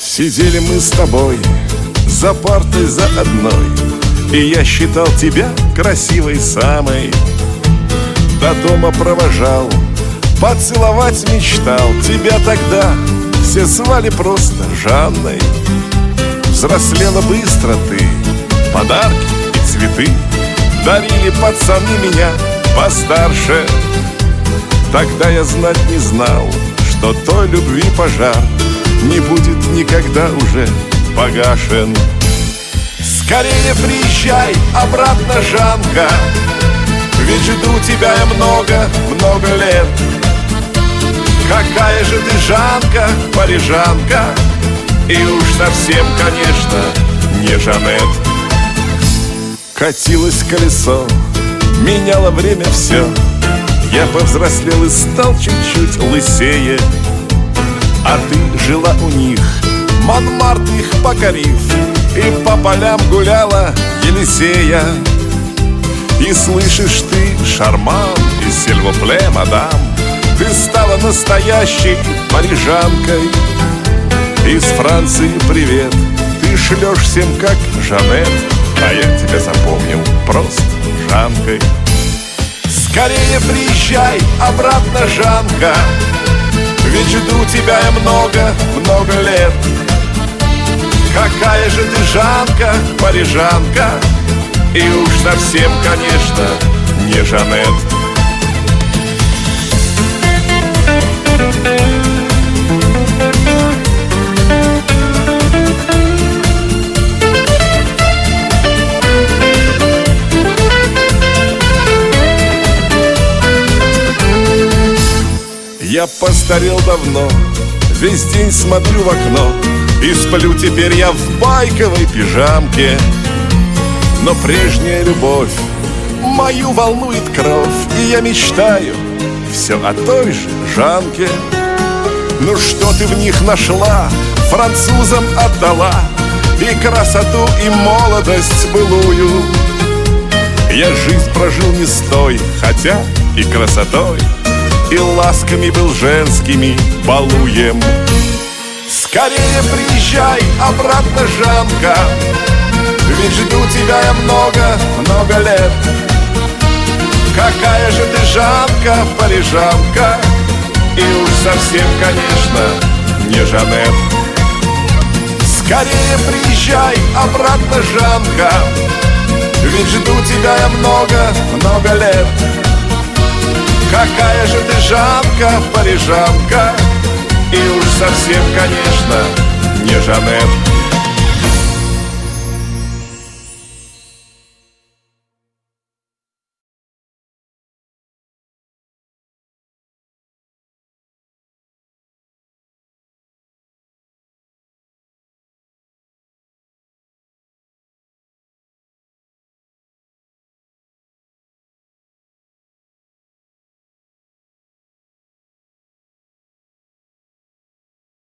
Сидели мы с тобой за партой за одной, и я считал тебя красивой самой. До дома провожал, поцеловать мечтал. Тебя тогда все звали просто Жанной. Взрослела быстро ты, подарки и цветы дарили пацаны меня постарше. Тогда я знать не знал, что той любви пожар не будет никогда уже погашен. Скорее приезжай обратно, Жанка, ведь жду тебя я много лет. Какая же ты, Жанка, парижанка, и уж совсем, конечно, не Жанет. Катилось колесо, меняло время все. Я повзрослел и стал чуть-чуть лысее. А ты жила у них, Монмарт их покорив, и по полям гуляла Елисея. И слышишь ты, шарман из сильвупле, мадам, ты стала настоящей парижанкой. Из Франции привет ты шлешь всем как Жанет, а я тебя запомнил просто Жанкой. Скорее приезжай обратно, Жанка, ведь жду тебя я много лет. Какая же ты, Жанка, парижанка, и уж совсем, конечно, не Жанет. Я постарел давно, весь день смотрю в окно, и сплю теперь я в байковой пижамке. Но прежняя любовь мою волнует кровь, и я мечтаю все о той же Жанке. Ну что ты в них нашла, французам отдала и красоту, и молодость былую. Я жизнь прожил не с той, хотя и красотой, и ласками был женскими балуем. Скорее приезжай обратно, Жанка, ведь жду тебя я много лет. Какая же ты, Жанка, парижанка, и уж совсем, конечно, не Жанет. Скорее приезжай обратно, Жанка, ведь жду тебя я много лет. Какая же ты, Жанка, парижанка, и уж совсем, конечно, не Жанет.